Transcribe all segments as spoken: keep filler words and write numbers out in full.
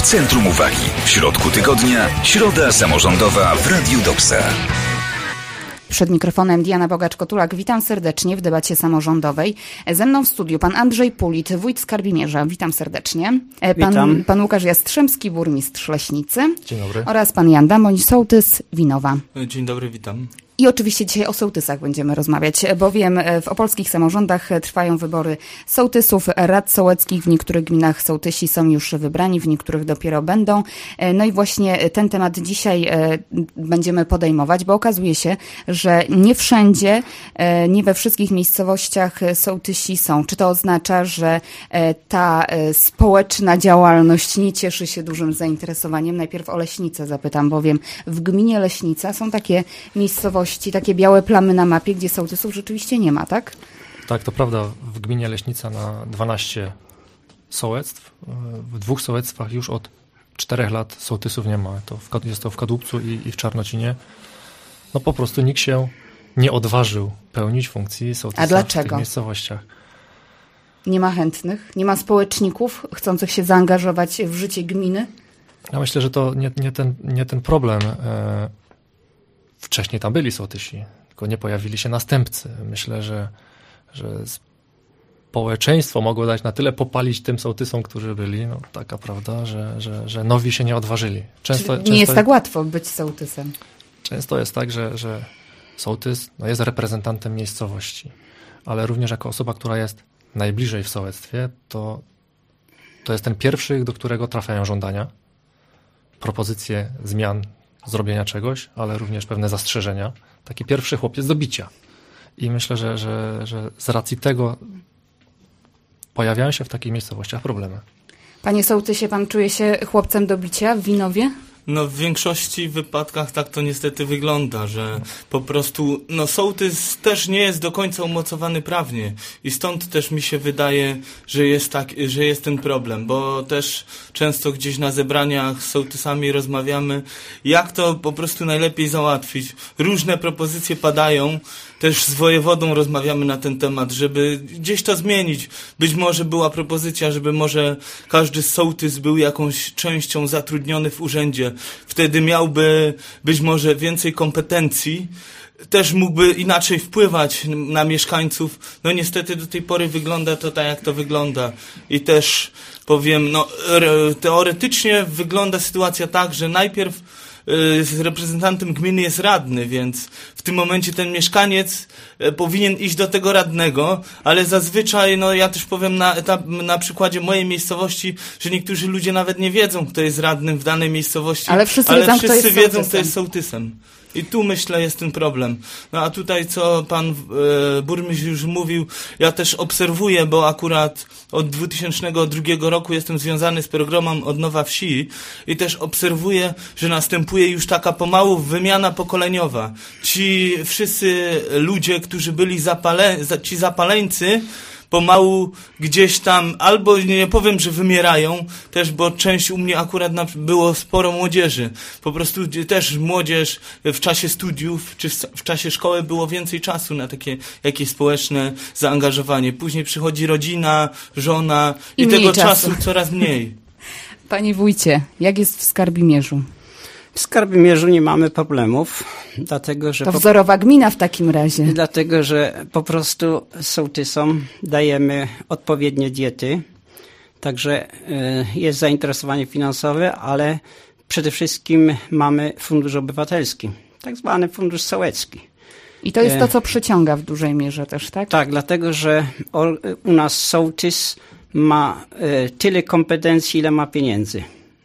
centrum uwagi. W środku tygodnia, środa samorządowa w Radiu Doksa. Przed mikrofonem Diana Bogacz-Kotulak. Witam serdecznie w debacie samorządowej. Ze mną w studiu pan Andrzej Pulit, wójt Skarbimierza. Witam serdecznie. Pan, Witam. pan Łukasz Jastrzębski, burmistrz Leśnicy. Dzień dobry. Oraz pan Jan Damoń, sołtys Winowa. Dzień dobry, witam. I oczywiście dzisiaj o sołtysach będziemy rozmawiać, bowiem w opolskich samorządach trwają wybory sołtysów, rad sołeckich. W niektórych gminach sołtysi są już wybrani, w niektórych dopiero będą. No i właśnie ten temat dzisiaj będziemy podejmować, bo okazuje się, że nie wszędzie, nie we wszystkich miejscowościach sołtysi są. Czy to oznacza, że ta społeczna działalność nie cieszy się dużym zainteresowaniem? Najpierw o Leśnicę zapytam, bowiem w gminie Leśnica są takie miejscowości, takie białe plamy na mapie, gdzie sołtysów rzeczywiście nie ma, tak? Tak, to prawda. W gminie Leśnica na dwanaście sołectw. W dwóch sołectwach już od czterech lat sołtysów nie ma. To w, jest to w Kadłubcu i, i w Czarnocinie. No po prostu nikt się nie odważył pełnić funkcji sołtysa. A dlaczego? W tych miejscowościach. Nie ma chętnych? Nie ma społeczników chcących się zaangażować w życie gminy? Ja myślę, że to nie, nie, ten, nie ten problem. Wcześniej tam byli sołtysi, tylko nie pojawili się następcy. Myślę, że, że społeczeństwo mogło dać na tyle popalić tym sołtysom, którzy byli, no taka prawda, że, że, że nowi się nie odważyli. Często, nie często jest tak łatwo być sołtysem. Często jest tak, że, że sołtys no jest reprezentantem miejscowości, ale również jako osoba, która jest najbliżej w sołectwie, to, to jest ten pierwszy, do którego trafiają żądania, propozycje zmian, zrobienia czegoś, ale również pewne zastrzeżenia. Taki pierwszy chłopiec do bicia. I myślę, że, że, że z racji tego pojawiają się w takich miejscowościach problemy. Panie sołtysie, pan czuje się chłopcem do bicia w Winowie? No w większości wypadkach tak to niestety wygląda, że po prostu no sołtys też nie jest do końca umocowany prawnie i stąd też mi się wydaje, że jest tak, że jest ten problem, bo też często gdzieś na zebraniach z sołtysami rozmawiamy, jak to po prostu najlepiej załatwić. Różne propozycje padają, też z wojewodą rozmawiamy na ten temat, żeby gdzieś to zmienić. Być może była propozycja, żeby może każdy sołtys był jakąś częścią zatrudniony w urzędzie. Wtedy miałby być może więcej kompetencji, też mógłby inaczej wpływać na mieszkańców. No niestety do tej pory wygląda to tak, jak to wygląda. I też powiem, no teoretycznie wygląda sytuacja tak, że najpierw z reprezentantem gminy jest radny, więc w tym momencie ten mieszkaniec powinien iść do tego radnego, ale zazwyczaj, no ja też powiem na, etap, na przykładzie mojej miejscowości, że niektórzy ludzie nawet nie wiedzą, kto jest radnym w danej miejscowości, ale wszyscy, ale wiedzą, wszyscy kto jest wiedzą, sołtysem. kto jest sołtysem. I tu myślę jest ten problem. No a tutaj co pan e, burmistrz już mówił, ja też obserwuję, bo akurat od dwa tysiące drugiego roku jestem związany z programem Odnowa Wsi i też obserwuję, że następuje już taka pomału wymiana pokoleniowa. Ci wszyscy ludzie, którzy byli zapale, ci zapaleńcy, pomału gdzieś tam, albo nie powiem, że wymierają też, bo część u mnie akurat na, było sporo młodzieży. Po prostu też młodzież w czasie studiów czy w, w czasie szkoły było więcej czasu na takie jakieś społeczne zaangażowanie. Później przychodzi rodzina, żona i, I tego czasu. czasu coraz mniej. Panie wójcie, jak jest w Skarbimierzu? W Skarbimierzu nie mamy problemów, dlatego że... To wzorowa gmina w takim razie. Dlatego, że po prostu sołtysom dajemy odpowiednie diety, także jest zainteresowanie finansowe, ale przede wszystkim mamy fundusz obywatelski, tak zwany fundusz sołecki. I to jest to, co przyciąga w dużej mierze też, tak? Tak, dlatego, że u nas sołtys ma tyle kompetencji, ile ma pieniędzy.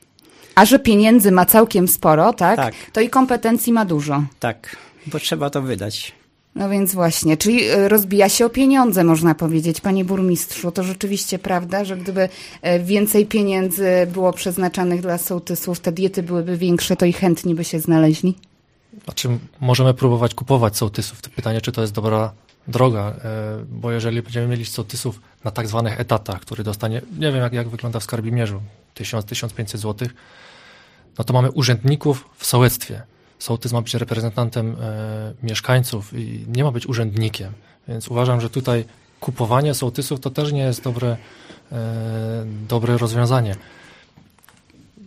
A że pieniędzy ma całkiem sporo, tak? Tak. To i kompetencji ma dużo. Tak, bo trzeba to wydać. No więc właśnie, czyli rozbija się o pieniądze, można powiedzieć. Panie burmistrzu, to rzeczywiście prawda, że gdyby więcej pieniędzy było przeznaczanych dla sołtysów, te diety byłyby większe, to i chętni by się znaleźli? Znaczy, możemy próbować kupować sołtysów. To pytanie, czy to jest dobra droga, bo jeżeli będziemy mieli sołtysów na tak zwanych etatach, który dostanie, nie wiem jak, jak wygląda w Skarbimierzu, tysiąc do tysiąca pięciuset złotych, no to mamy urzędników w sołectwie. Sołtys ma być reprezentantem e, mieszkańców i nie ma być urzędnikiem. Więc uważam, że tutaj kupowanie sołtysów to też nie jest dobre, e, dobre rozwiązanie.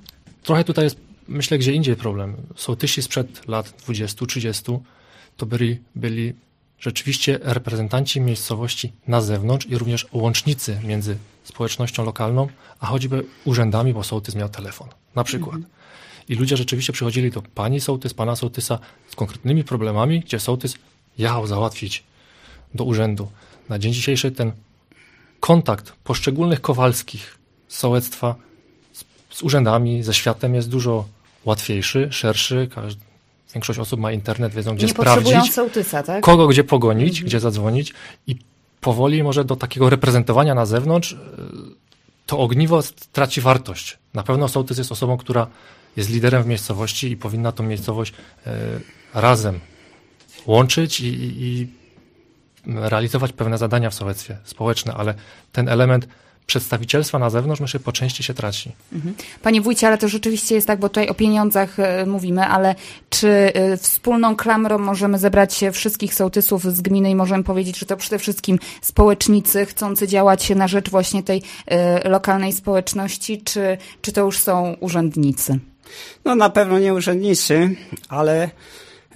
trochę tutaj jest, myślę, gdzie indziej problem. Sołtysi sprzed lat dwudziestu trzydziestu to byli, byli rzeczywiście reprezentanci miejscowości na zewnątrz i również łącznicy między społecznością lokalną, a choćby urzędami, bo sołtys miał telefon, na przykład. Mhm. I ludzie rzeczywiście przychodzili do pani sołtys, pana sołtysa z konkretnymi problemami, gdzie sołtys jechał załatwić do urzędu. Na dzień dzisiejszy ten kontakt poszczególnych Kowalskich z sołectwa z, z urzędami, ze światem jest dużo łatwiejszy, szerszy. Każdy, większość osób ma internet, wiedzą, gdzie nie sprawdzić, potrzebują sołtysa, tak? kogo gdzie pogonić, mhm. gdzie zadzwonić i powoli może do takiego reprezentowania na zewnątrz to ogniwo traci wartość. Na pewno sołtys jest osobą, która jest liderem w miejscowości i powinna tą miejscowość e, razem łączyć i, i, i realizować pewne zadania w sołectwie społeczne, ale ten element przedstawicielstwa na zewnątrz, myślę, po części się traci. Mhm. Panie wójcie, ale to rzeczywiście jest tak, bo tutaj o pieniądzach y, mówimy, ale czy y, wspólną klamrą możemy zebrać wszystkich sołtysów z gminy i możemy powiedzieć, że to przede wszystkim społecznicy chcący działać na rzecz właśnie tej y, lokalnej społeczności, czy, czy to już są urzędnicy? No na pewno nie urzędnicy, ale y,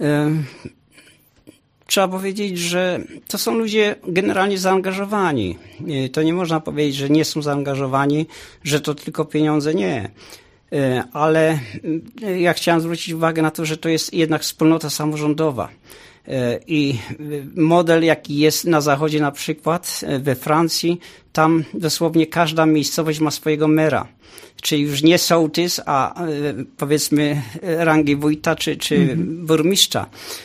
trzeba powiedzieć, że to są ludzie generalnie zaangażowani. Y, to nie można powiedzieć, że nie są zaangażowani, że to tylko pieniądze, nie. Y, ale y, ja chciałem zwrócić uwagę na to, że to jest jednak wspólnota samorządowa. I model, jaki jest na zachodzie, na przykład we Francji, tam dosłownie każda miejscowość ma swojego mera. Czyli już nie sołtys, a powiedzmy rangi wójta czy, czy mhm. burmistrza.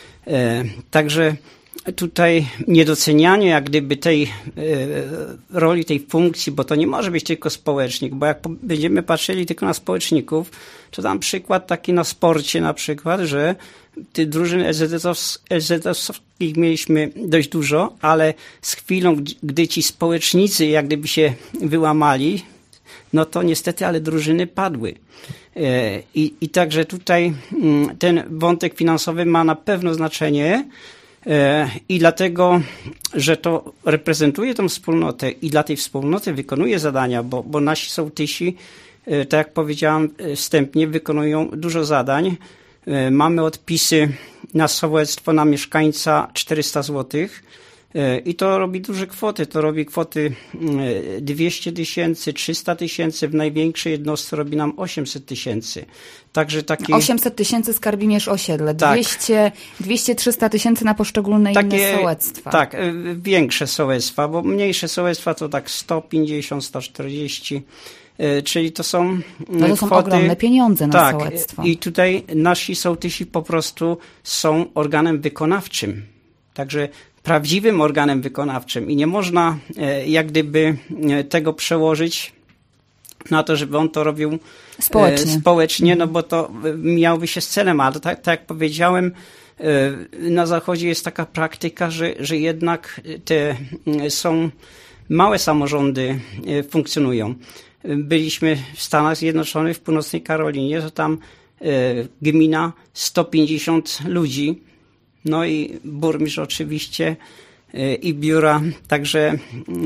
Także tutaj niedocenianie jak gdyby tej roli, tej funkcji, bo to nie może być tylko społecznik, bo jak będziemy patrzyli tylko na społeczników, to dam przykład taki na sporcie na przykład, że tych drużyn el zet owskich mieliśmy dość dużo, ale z chwilą, gdy ci społecznicy jak gdyby się wyłamali, no to niestety, ale drużyny padły. I, i także tutaj ten wątek finansowy ma na pewno znaczenie i dlatego, że to reprezentuje tą wspólnotę i dla tej wspólnoty wykonuje zadania, bo, bo nasi sołtysi, tak jak powiedziałam wstępnie, wykonują dużo zadań. Mamy odpisy na sołectwo, na mieszkańca czterysta złotych i to robi duże kwoty. To robi kwoty dwieście tysięcy, trzysta tysięcy, w największej jednostce robi nam osiemset tysięcy. Także taki... osiemset tysięcy Skarbimierz Osiedle, tak. dwieście trzysta tysięcy na poszczególne takie, inne sołectwa. Tak, większe sołectwa, bo mniejsze sołectwa to tak sto pięćdziesiąt, sto czterdzieści. Czyli to są no to są kwoty, ogromne pieniądze na tak, sołectwo. I tutaj nasi sołtysi po prostu są organem wykonawczym. Także prawdziwym organem wykonawczym i nie można jak gdyby tego przełożyć na to, żeby on to robił społecznie, społecznie no bo to miałoby się z celem, ale tak, tak jak powiedziałem, na Zachodzie jest taka praktyka, że, że jednak te są małe samorządy funkcjonują. Byliśmy w Stanach Zjednoczonych, w Północnej Karolinie, to tam gmina sto pięćdziesiąt ludzi, no i burmistrz oczywiście i biura, także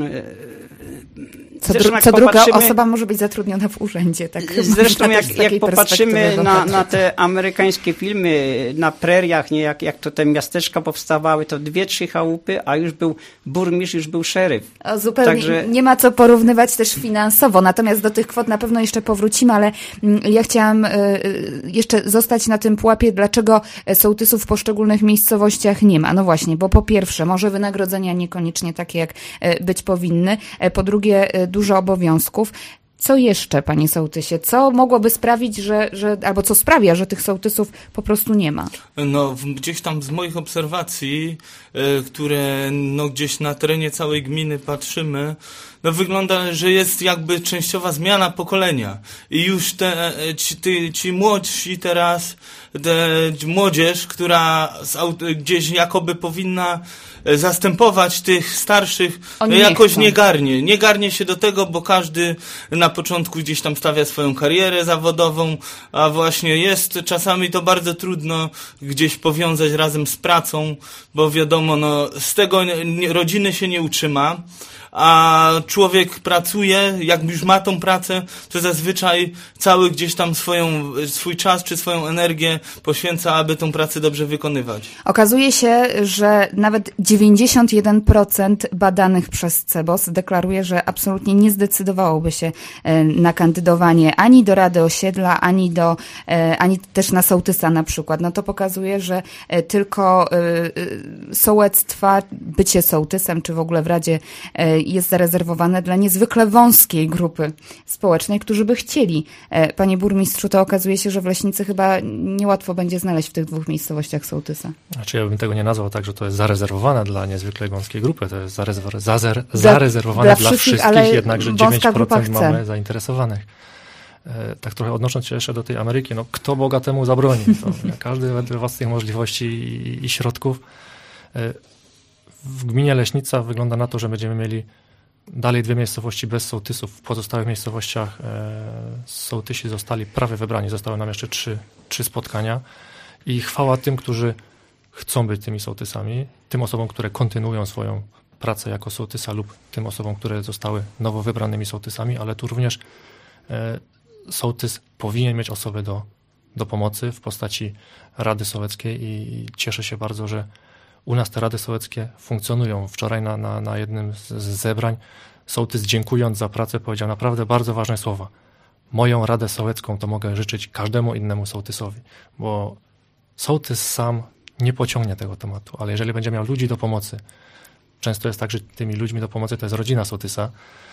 co, dru- co druga osoba może być zatrudniona w urzędzie. Tak zresztą jak, jak popatrzymy na, na te amerykańskie filmy na preriach, nie, jak, jak to te miasteczka powstawały, to dwie, trzy chałupy, a już był burmistrz, już był szeryf. O, zupełnie także... nie ma co porównywać też finansowo, natomiast do tych kwot na pewno jeszcze powrócimy, ale ja chciałam jeszcze zostać na tym pułapie, dlaczego sołtysów w poszczególnych miejscowościach nie ma. No właśnie, bo po pierwsze może wynagrodzenia niekoniecznie takie, jak być powinny, po drugie dużo obowiązków. Co jeszcze, panie sołtysie? Co mogłoby sprawić, że, że albo co sprawia, że tych sołtysów po prostu nie ma? No, gdzieś tam z moich obserwacji, y, które no, gdzieś na terenie całej gminy patrzymy, no wygląda, że jest jakby częściowa zmiana pokolenia. I już te, ci, ci, ci młodsi teraz, te, młodzież, która z, gdzieś jakoby powinna zastępować tych starszych, no jakoś nie, nie garnie. Nie garnie się do tego, bo każdy na początku gdzieś tam stawia swoją karierę zawodową, a właśnie jest czasami to bardzo trudno gdzieś powiązać razem z pracą, bo wiadomo, no z tego nie, rodziny się nie utrzyma. A człowiek pracuje, jak już ma tą pracę, to zazwyczaj cały gdzieś tam swoją, swój czas czy swoją energię poświęca, aby tą pracę dobrze wykonywać. Okazuje się, że nawet dziewięćdziesiąt jeden procent badanych przez C E B O S deklaruje, że absolutnie nie zdecydowałoby się na kandydowanie ani do Rady Osiedla, ani do, ani też na sołtysa na przykład. No to pokazuje, że tylko sołectwa, bycie sołtysem, czy w ogóle w Radzie jest zarezerwowane dla niezwykle wąskiej grupy społecznej, którzy by chcieli. Panie burmistrzu, to okazuje się, że w Leśnicy chyba niełatwo będzie znaleźć w tych dwóch miejscowościach sołtysa. Znaczy ja bym tego nie nazwał tak, że to jest zarezerwowane dla niezwykle wąskiej grupy. To jest zarezerw- zazer- zarezerwowane dla, dla wszystkich, wszystkich ale jednakże dziewięć procent mamy zainteresowanych. E, tak trochę odnosząc się jeszcze do tej Ameryki, no kto bogatemu zabroni? To każdy wedle własnych możliwości i, i środków. E, w gminie Leśnica wygląda na to, że będziemy mieli dalej dwie miejscowości bez sołtysów. W pozostałych miejscowościach e, sołtysi zostali prawie wybrani. Zostały nam jeszcze trzy, trzy spotkania i chwała tym, którzy chcą być tymi sołtysami, tym osobom, które kontynuują swoją pracę jako sołtysa lub tym osobom, które zostały nowo wybranymi sołtysami, ale tu również e, sołtys powinien mieć osobę do, do pomocy w postaci Rady Sołeckiej i cieszę się bardzo, że u nas te Rady Sołeckie funkcjonują. Wczoraj na, na, na jednym z, z zebrań sołtys, dziękując za pracę, powiedział naprawdę bardzo ważne słowa. Moją Radę Sołecką to mogę życzyć każdemu innemu sołtysowi, bo sołtys sam nie pociągnie tego tematu, ale jeżeli będzie miał ludzi do pomocy, często jest tak, że tymi ludźmi do pomocy to jest rodzina sołtysa,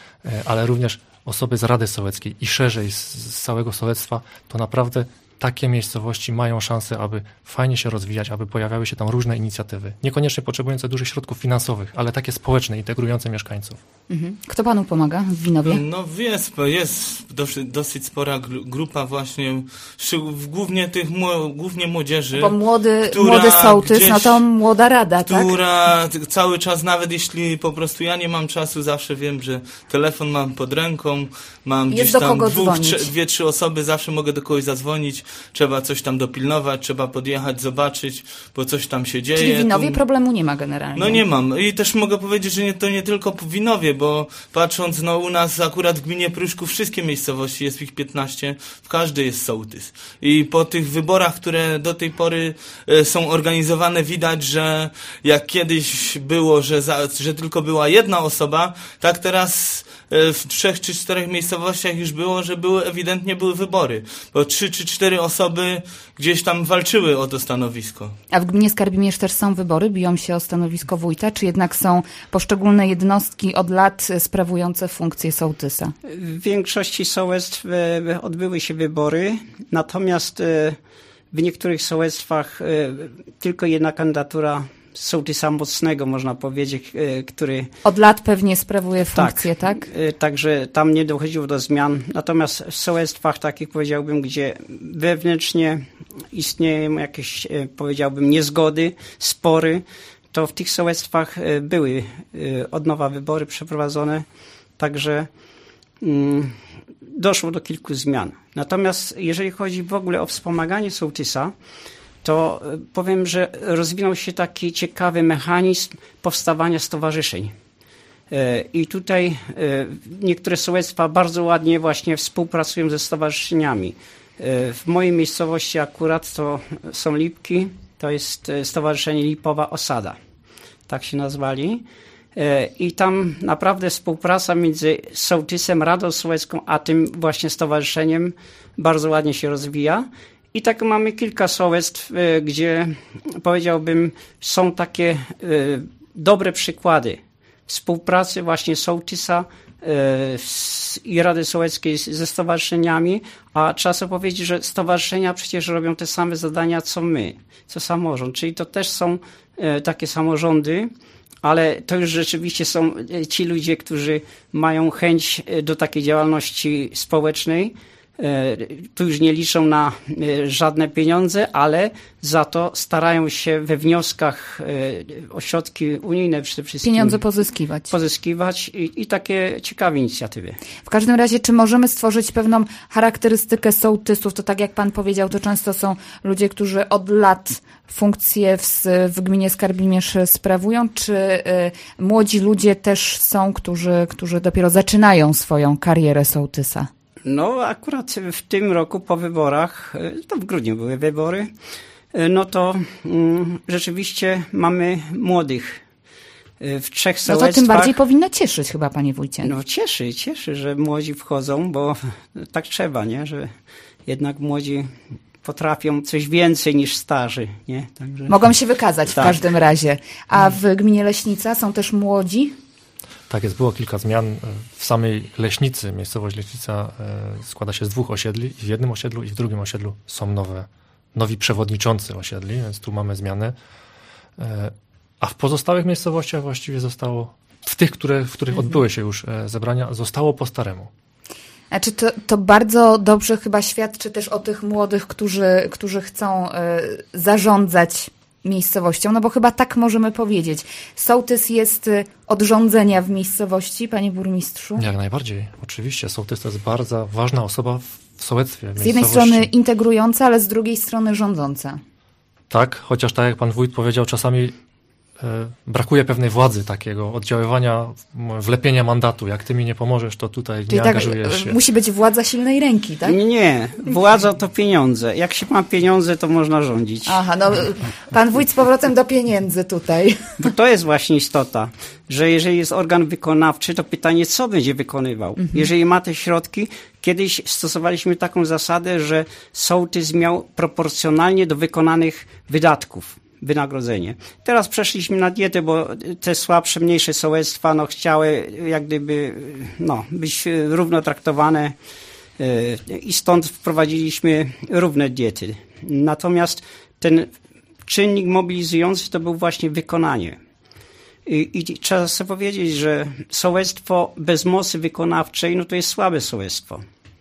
ale również osoby z Rady Sołeckiej i szerzej z, z całego sołectwa, to naprawdę takie miejscowości mają szansę, aby fajnie się rozwijać, aby pojawiały się tam różne inicjatywy. Niekoniecznie potrzebujące dużych środków finansowych, ale takie społeczne, integrujące mieszkańców. Mhm. Kto panu pomaga w Winowie? No jest, jest dosyć, dosyć spora grupa właśnie, głównie tych, głównie młodzieży. Bo młody, młody sołtys, gdzieś, no to młoda rada, która tak? Która cały czas, nawet jeśli po prostu ja nie mam czasu, zawsze wiem, że telefon mam pod ręką, mam jest gdzieś do tam kogo dwóch, dzwonić. trze, dwie, trzy osoby, zawsze mogę do kogoś zadzwonić, trzeba coś tam dopilnować, trzeba podjechać, zobaczyć, bo coś tam się dzieje. Czyli w Winowie tu... problemu nie ma generalnie. No nie mam. I też mogę powiedzieć, że nie, to nie tylko w Winowie, bo patrząc, no u nas akurat w gminie Pruszków wszystkie miejscowości, jest ich piętnaście, w każdej jest sołtys. I po tych wyborach, które do tej pory e, są organizowane, widać, że jak kiedyś było, że, za, że tylko była jedna osoba, tak teraz e, w trzech czy czterech miejscowościach już było, że były ewidentnie były wybory. Bo trzy czy cztery osoby gdzieś tam walczyły o to stanowisko. A w gminie Skarbimierz też są wybory, biją się o stanowisko wójta, czy jednak są poszczególne jednostki od lat sprawujące funkcję sołtysa? W większości sołectw odbyły się wybory, natomiast w niektórych sołectwach tylko jedna kandydatura sołtysa mocnego, można powiedzieć, który... Od lat pewnie sprawuje funkcję, tak? tak? Także tam nie dochodziło do zmian. Natomiast w sołectwach takich, powiedziałbym, gdzie wewnętrznie istnieją jakieś, powiedziałbym, niezgody, spory, to w tych sołectwach były od nowa wybory przeprowadzone, także mm, doszło do kilku zmian. Natomiast jeżeli chodzi w ogóle o wspomaganie sołtysa, to powiem, że rozwinął się taki ciekawy mechanizm powstawania stowarzyszeń. I tutaj niektóre sołectwa bardzo ładnie właśnie współpracują ze stowarzyszeniami. W mojej miejscowości akurat to są Lipki, to jest Stowarzyszenie Lipowa Osada, tak się nazwali. I tam naprawdę współpraca między sołtysem, Radą Sołecką, a tym właśnie stowarzyszeniem bardzo ładnie się rozwija. I tak mamy kilka sołectw, gdzie powiedziałbym są takie dobre przykłady współpracy właśnie sołtysa i Rady Sołeckiej ze stowarzyszeniami, a trzeba sobie powiedzieć, że stowarzyszenia przecież robią te same zadania co my, co samorząd, czyli to też są takie samorządy, ale to już rzeczywiście są ci ludzie, którzy mają chęć do takiej działalności społecznej, Tu już nie liczą na żadne pieniądze, ale za to starają się we wnioskach o środki unijne przede wszystkim pieniądze pozyskiwać. Pozyskiwać i, i takie ciekawe inicjatywy. W każdym razie, czy możemy stworzyć pewną charakterystykę sołtysów? To tak jak pan powiedział, to często są ludzie, którzy od lat funkcje w, w gminie Skarbimierz sprawują, czy y, młodzi ludzie też są, którzy, którzy dopiero zaczynają swoją karierę sołtysa? No akurat w tym roku po wyborach, to w grudniu były wybory, no to mm, rzeczywiście mamy młodych w trzech sołectwach. No to tym bardziej powinno cieszyć chyba, panie wójcie. No cieszy, cieszy, że młodzi wchodzą, bo tak trzeba, nie? Że jednak młodzi potrafią coś więcej niż starzy, nie? Także... Mogą się wykazać tak. w każdym razie. A w gminie Leśnica są też młodzi? Tak jest, było kilka zmian. W samej Leśnicy, miejscowość Leśnica składa się z dwóch osiedli i w jednym osiedlu i w drugim osiedlu są nowe, nowi przewodniczący osiedli, więc tu mamy zmiany. A w pozostałych miejscowościach właściwie zostało, w tych, które, w których odbyły się już zebrania, zostało po staremu. Znaczy to, to bardzo dobrze chyba świadczy też o tych młodych, którzy, którzy chcą y, zarządzać miejscowością, no bo chyba tak możemy powiedzieć. Sołtys jest od rządzenia w miejscowości, panie burmistrzu? Jak najbardziej, oczywiście. Sołtys to jest bardzo ważna osoba w sołectwie. Z jednej strony integrująca, ale z drugiej strony rządząca. Tak, chociaż tak jak pan wójt powiedział, czasami e, brakuje pewnej władzy, takiego oddziaływania, wlepienia mandatu. Jak ty mi nie pomożesz, to tutaj Czyli nie tak, angażujesz się. Musi być władza silnej ręki, tak? Nie, nie, władza to pieniądze. Jak się ma pieniądze, to można rządzić. Aha, no pan wójt z powrotem do pieniędzy tutaj. Bo to jest właśnie istota, że jeżeli jest organ wykonawczy, to pytanie, co będzie wykonywał. Mhm. Jeżeli ma te środki, kiedyś stosowaliśmy taką zasadę, że sołtys miał proporcjonalnie do wykonanych wydatków wynagrodzenie. Teraz przeszliśmy na dietę, bo te słabsze, mniejsze sołectwa no, chciały jak gdyby no, być równo traktowane i stąd wprowadziliśmy równe diety. Natomiast ten czynnik mobilizujący to był właśnie wykonanie. I, i trzeba sobie powiedzieć, że sołectwo bez mocy wykonawczej, no to jest słabe sołectwo.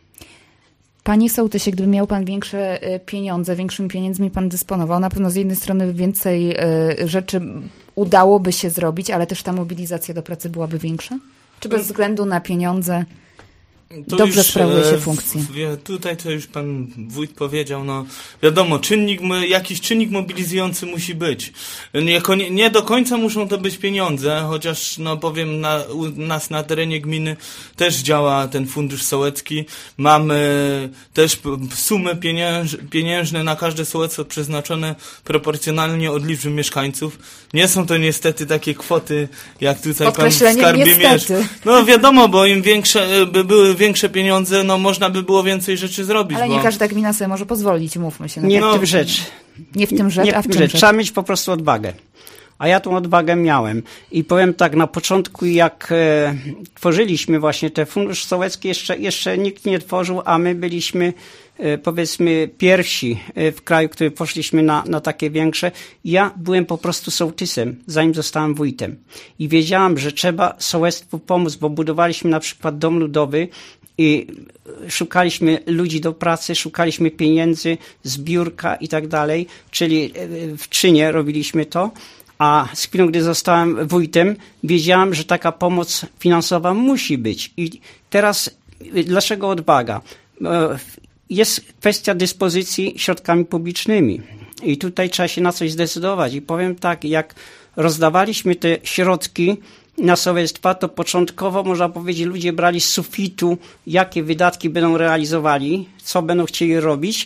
Panie sołtysie, gdyby miał pan większe pieniądze, większymi pieniędzmi pan dysponował, na pewno z jednej strony więcej rzeczy udałoby się zrobić, ale też ta mobilizacja do pracy byłaby większa? Czy bez względu na pieniądze to dobrze już, sprawuje się funkcje? W, tutaj to już pan wójt powiedział, no wiadomo, czynnik, jakiś czynnik mobilizujący musi być. Nie, nie do końca muszą to być pieniądze, chociaż no powiem, na, u nas na terenie gminy też działa ten fundusz sołecki. Mamy też sumy pienięż, pieniężne na każde sołectwo przeznaczone proporcjonalnie od liczby mieszkańców. Nie są to niestety takie kwoty, jak tutaj pan w Skarbimierz. No wiadomo, bo im większe by były większe pieniądze, no można by było więcej rzeczy zrobić. Ale bo... nie każda gmina sobie może pozwolić, mówmy się. Na nie tak. w tym rzecz. Nie w tym rzecz, nie a w czym rzecz. rzecz? Trzeba mieć po prostu odwagę. A ja tą odwagę miałem. I powiem tak, na początku jak e, tworzyliśmy właśnie te fundusz sołecki, jeszcze, jeszcze nikt nie tworzył, a my byliśmy e, powiedzmy pierwsi e, w kraju, który poszliśmy na, na takie większe. Ja byłem po prostu sołtysem, zanim zostałem wójtem. I wiedziałam, że trzeba sołectwu pomóc, bo budowaliśmy na przykład dom ludowy i szukaliśmy ludzi do pracy, szukaliśmy pieniędzy, zbiórka i tak dalej, czyli w czynie robiliśmy to, a z chwilą, gdy zostałem wójtem, wiedziałem, że taka pomoc finansowa musi być. I teraz dlaczego odwaga? Jest kwestia dyspozycji środkami publicznymi i tutaj trzeba się na coś zdecydować i powiem tak, jak rozdawaliśmy te środki na sołectwa, to początkowo, można powiedzieć, ludzie brali z sufitu, jakie wydatki będą realizowali, co będą chcieli robić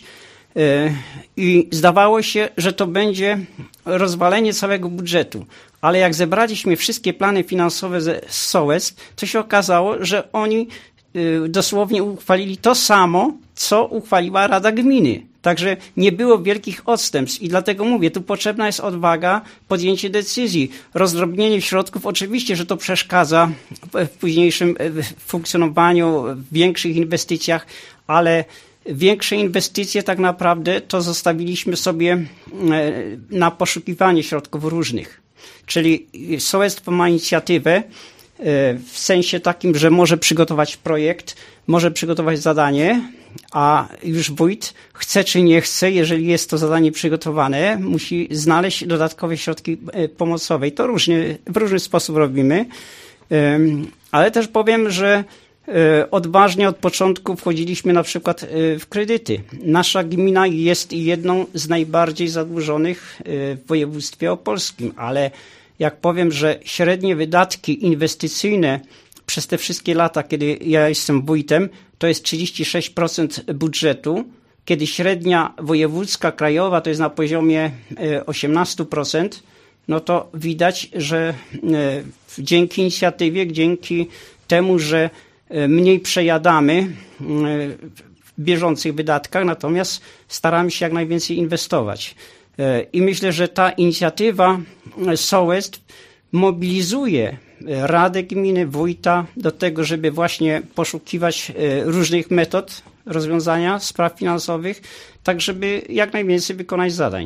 i zdawało się, że to będzie rozwalenie całego budżetu. Ale jak zebraliśmy wszystkie plany finansowe z sołectw, to się okazało, że oni dosłownie uchwalili to samo, co uchwaliła Rada Gminy. Także nie było wielkich odstępstw i dlatego mówię, tu potrzebna jest odwaga, podjęcie decyzji. Rozdrobnienie środków, oczywiście, że to przeszkadza w późniejszym funkcjonowaniu, w większych inwestycjach, ale większe inwestycje tak naprawdę to zostawiliśmy sobie na poszukiwanie środków różnych. Czyli sołectwo ma inicjatywę w sensie takim, że może przygotować projekt, może przygotować zadanie, a już wójt chce czy nie chce, jeżeli jest to zadanie przygotowane, musi znaleźć dodatkowe środki pomocowe. I to różnie, w różny sposób robimy, ale też powiem, że odważnie od początku wchodziliśmy na przykład w kredyty. Nasza gmina jest jedną z najbardziej zadłużonych w województwie opolskim, ale jak powiem, że średnie wydatki inwestycyjne przez te wszystkie lata, kiedy ja jestem wójtem, to jest trzydzieści sześć procent budżetu, kiedy średnia wojewódzka, krajowa to jest na poziomie osiemnaście procent, no to widać, że dzięki inicjatywie, dzięki temu, że mniej przejadamy w bieżących wydatkach, natomiast staramy się jak najwięcej inwestować. I myślę, że ta inicjatywa sołectw mobilizuje Radę Gminy, wójta do tego, żeby właśnie poszukiwać różnych metod rozwiązania spraw finansowych, tak żeby jak najwięcej wykonać zadań.